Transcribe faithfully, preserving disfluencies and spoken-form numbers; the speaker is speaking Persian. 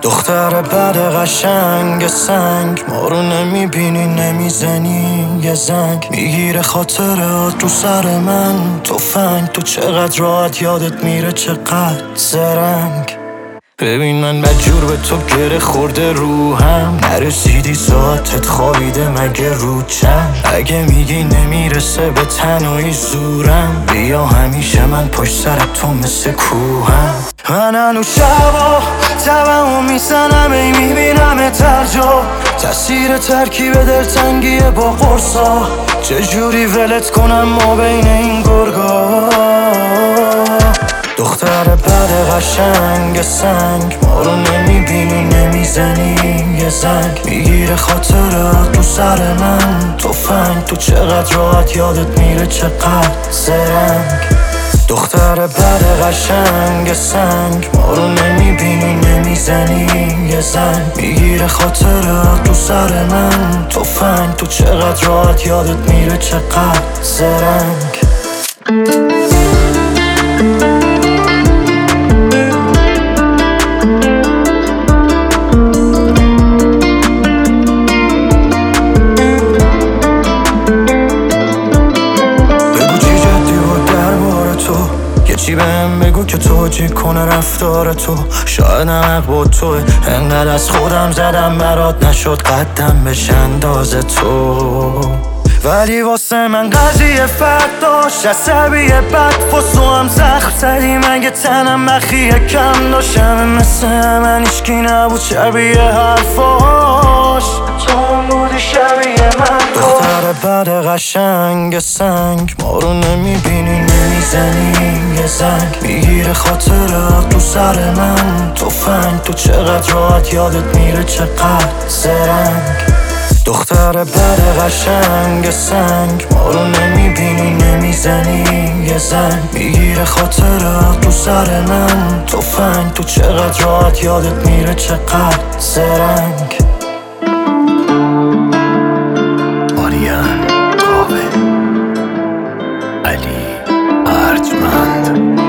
دختر بد قشنگ سنگ، ما رو نمیبینی نمیزنی یه زنگ، میگیره خاطرات رو سر من تفنگ. تو چقدر راحت یادت میره چقدر زرنگ. ببین من بدجور به تو گره خورده روحم، نرسیدی ساعتت خوابیده مگه رو چند. اگه میگی نمیرسه به تنهایی زورم، بیا همیشه من پشت سر تو مثل کوهم. من هنو شبا تبمو میزنم ای میبینم ترجا، تأثیر ترکیب دلتنگیه با قرصا. چجوری ولت کنم ما بین این گرگا. دختر بد قشنگ سنگ، ما رو نمیبینی نمیزنی یه زنگ، میگیره خاطرات رو سر من تفنگ. تو چقدر راحت یادت میره چقدر زرنگ. دختر بد قشنگ سنگ، ما رو نمیبینی نمیزنی یه زنگ، میگیره خاطرات رو سر من تفنگ. تو چقدر راحت یادت میره چقدر زرنگ. چی بهم بگو که توجیه کنه رفتار تو، شاید حق با توه. انقدر از خودم زدم برات نشد قدم بشه انداز تو، ولی واسه من قضیه فرق داشت. عصبیه بد فسو هم زخم زدی مگه تنم بخیه کم داشتم. مثل من هیچکی نبود شبیه حرفاش، تو هم بودی شبیه من. دختر بد قشنگ سنگ، ما رو نمیبینی نمیزنی یه زنگ، میگیره خاطرات رو سر من تفنگ. تو چقدر راحت یادت میره چقدر زرنگ. دختر بد قشنگ سنگ، ما رو نمیبینی نمیزنی یه زنگ، میگیره خاطرات رو سر من تفنگ. تو چقدر راحت یادت میره چقدر زرنگ. آریان قابل، علی ارجمند.